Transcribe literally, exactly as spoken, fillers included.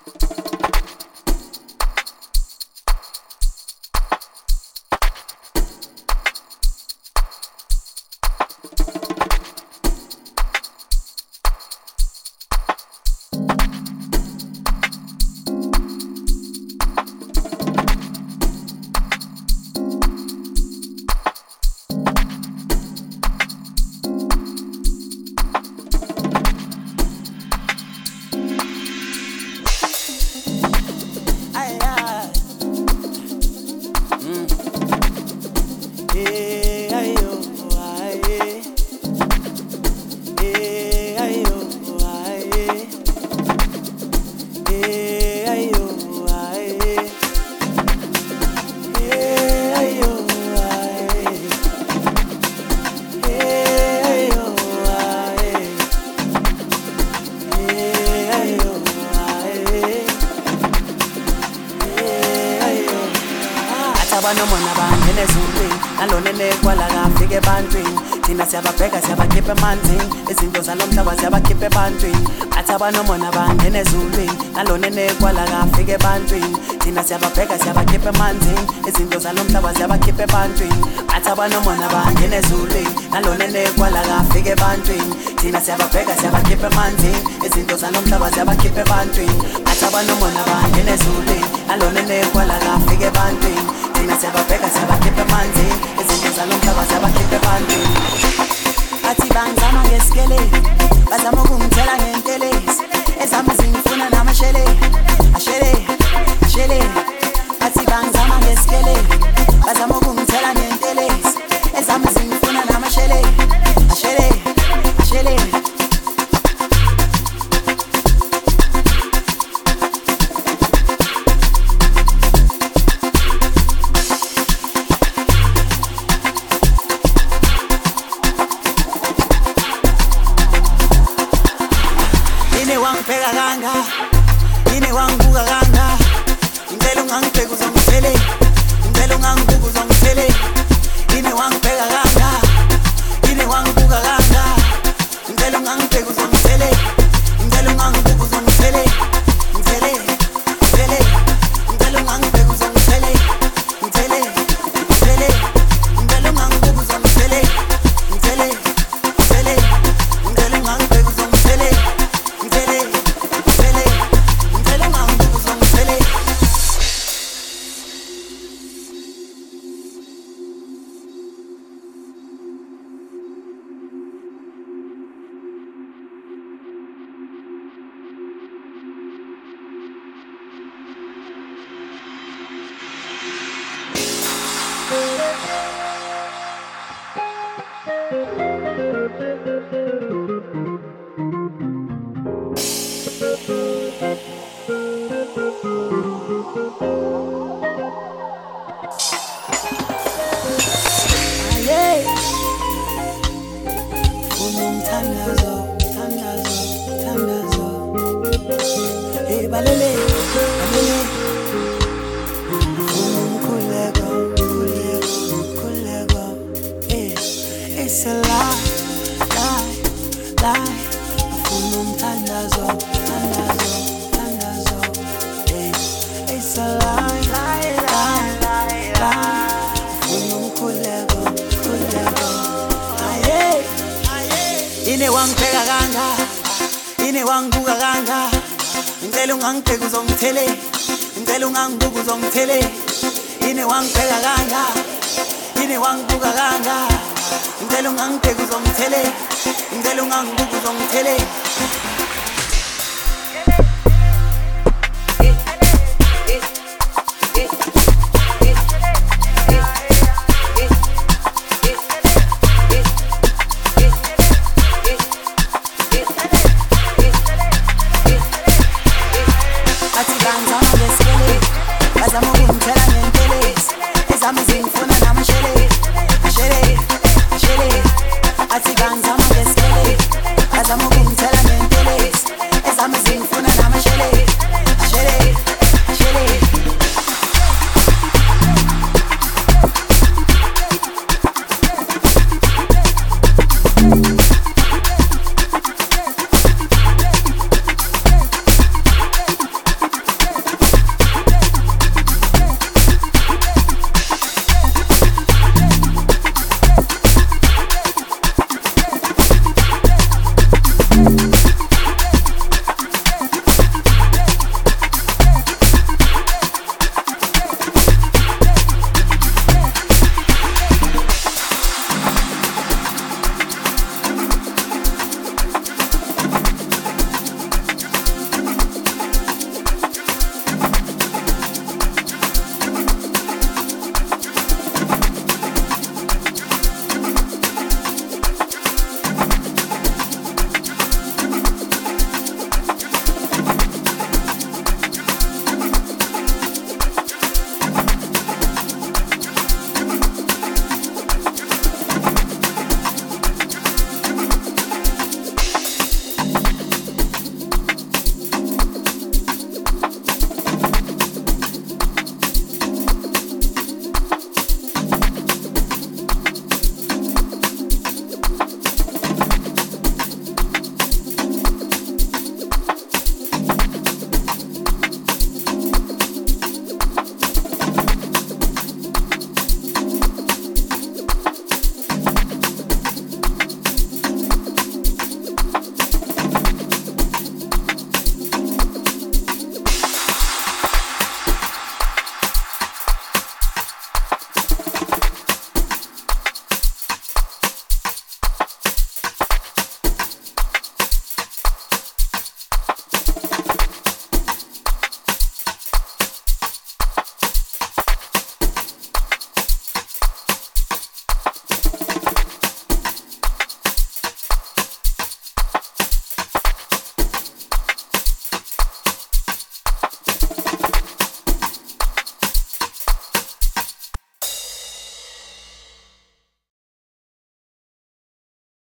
Abanomona bangena ezulwini nalonene kwala kafike ebantwini thina siyababheka siyabakhipha emanzini izinto zalomhlaba siyabakhipha ebantwini athi abanomona bangena ezulwini nalonene kwala kafike ebantwini thina siyababheka siyabakhipha emanzini izinto zalomhlaba siyabakhipha ebantwini athi abanomona bangena ezulwini nalonene kwala kafike ebantwini thina siyababheka siyabakhipha emanzini izinto zalomhlaba siyabakhipha ebantwini athi abanomona bangena ezulwini nalonene kwala kafike ebantwini thina siyababheka siyabakhipha emanzini izinto zalomhlaba siyabakhipha ebantwini athi bangizama ngesikeleti bazama ukungithela ngentelezi ezami zingifuna namashele ashele ashele athi bangizama ngesikeleti bazama ukungithela ngentelezi ezami zingifuna namashele ashele ashele wangibheka kanga yini wangibuka kanga ngicela ungangibheka uzongithele ngicela ungangibuka uzongithele yini wangibheka kanga yini wangibuka kanga ngicela ungangibheka uzongithele ngicela ungangibuka uzongithele ngithele ngithele ngicela ungangibheka uzongithele ngithele ngithele ngicela ungangibuka uzongithele ngithele ngithele ngicela ungangibheka uzongithele It's a lie, lie, lie. Ufuna umthandazo, thandazo, thandazo. It's a lie, lie, lie, lie, lie. Ufuna umkhuleko, khuleko. Aye, aye. Yini wangibheka kanga, yini wangibuka kanga. Ngicela ungangibheka uzongithele, ngicela ungangibuka uzongithele. Yini wangibheka kanga, yini wangibuka kanga. Ngicela ungangibheka uzongithele ngicela ungangibuka uzongithele